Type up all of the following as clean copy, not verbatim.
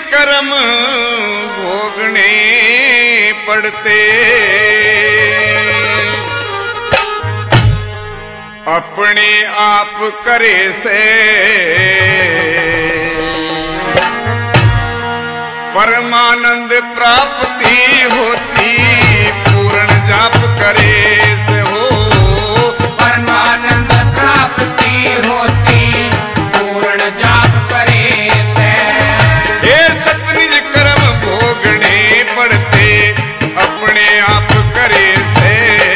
कर्म भोगने पड़ते, अपने आप करे से परमानंद प्राप्ति होती, पूर्ण जाप करे से हो परमानंद प्राप्ति होती, पूर्ण जाप करे से। हे सतनिज कर्म भोगने पड़ते, अपने आप करे से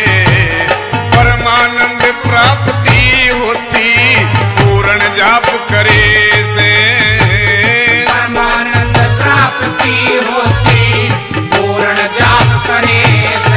परमानंद प्राप्ति होती, पूर्ण जाप करे से परमानंद प्राप्ति होती, पूर्ण जाप करे से।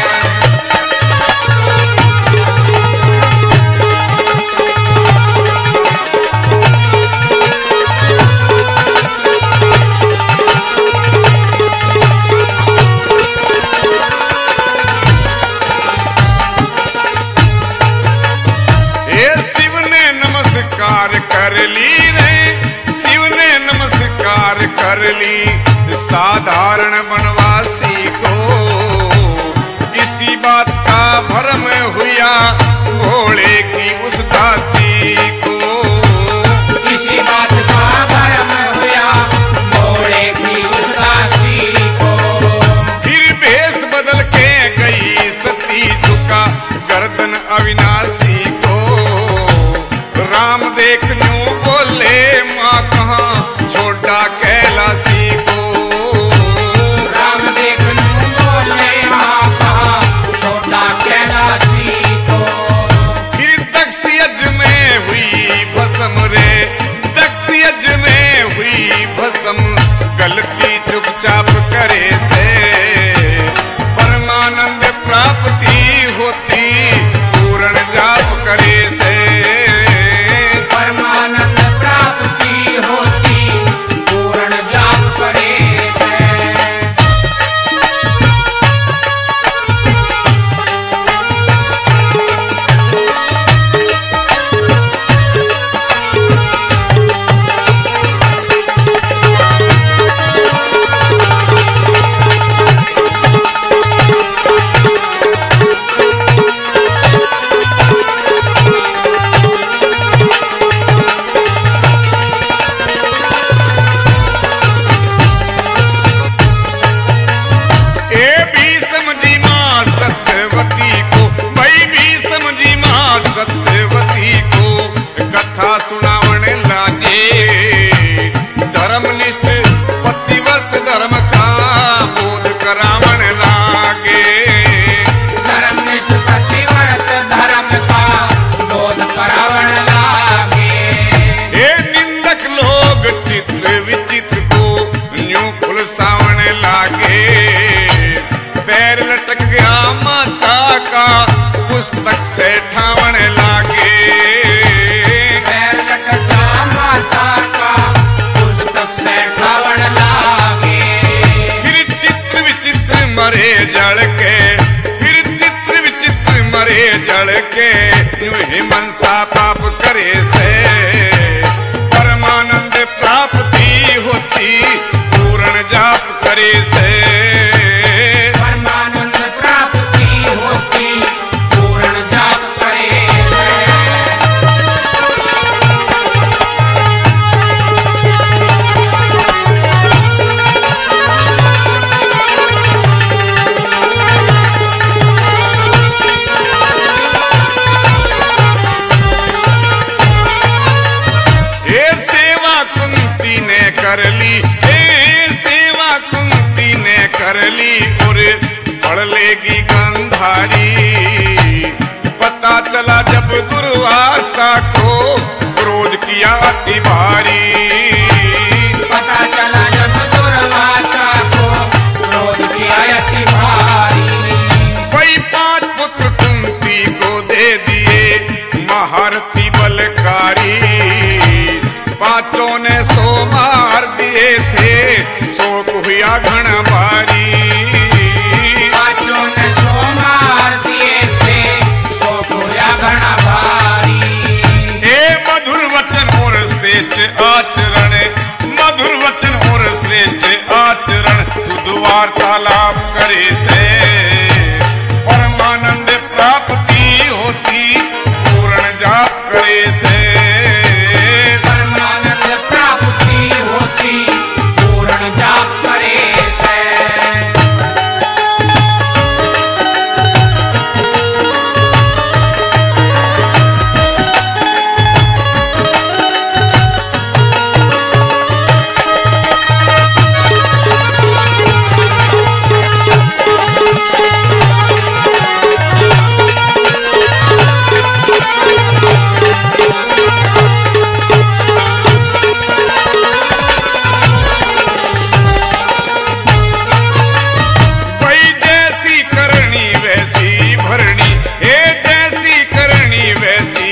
शिव ने नमस्कार कर ली रे, शिव ने नमस्कार कर ली साधारण वनवासी को, इसी बात का भ्रम हुआ भोले की उस दासी को, इसी बात का भ्रम हुआ भोले की उस दासी को। फिर भेष बदल के गई सती, झुका गर्दन अविनाशी को, राम देख यूं बोले माँ कहाँ छोड़ा कैलाशी को, राम देख यूं बोले माँ कहाँ छोड़ा कैलाशी को। फिर दक्ष यज्ञ में हुई भस्म रे, दक्ष यज्ञ में हुई भस्म, गलती चुपचाप करे से परमानंद प्राप्ति होती, पूर्ण जाप करे से परमानंद प्राप्ति होती, पूर्ण जाप करे से। सत्यवती को कथा सुनावन लागे, धर्मनिष्ठ पतिव्रत धर्म का बोध करावन लागे, धर्मनिष्ठ पतिव्रत धर्म का बोध करावन लागे। हे निंदक लोग चित्र विचित्र को न्यू फुलसावन लागे, पैर लटक गया माता का पुस्तक से ठावन लागे, पैर लटका माता का पुस्तक से ठावन लागे। फिर चित्र विचित्र मरे जड़ के, फिर चित्र विचित्र मरे जड़ के, यूं ही मनसा पाप करे से परमानंद प्राप्ति होती, पूर्ण जाप करे से परमानंद प्राप्ति होती, पूर्ण जाप करे से। ये सेवा कुंती ने कर ली, ये सेवा कुंती ने कर ली, और पढ़ लेगी गंधारी। पता चला जब दुर्वासा को क्रोध किया अति भारी, पता चला जब दुर्वासा को क्रोध किया अति भारी। वही 5 पुत्र कुंती को दे दिए महारथी बलकारी, 5 ने 100 मार दिए थे, शोक हुआ घन भारी, 5 ने 100 मार दिए थे, शोक हुआ घन भारी। हे मधुर वचन और श्रेष्ठ आचरण, मधुर वचन और श्रेष्ठ का लाभ करे से परमानंद प्राप्ति होती पूर्ण जाप करे से परमानंद प्राप्ति होती पूर्ण जाप करे से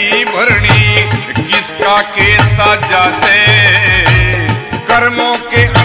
के साजा से कर्मों के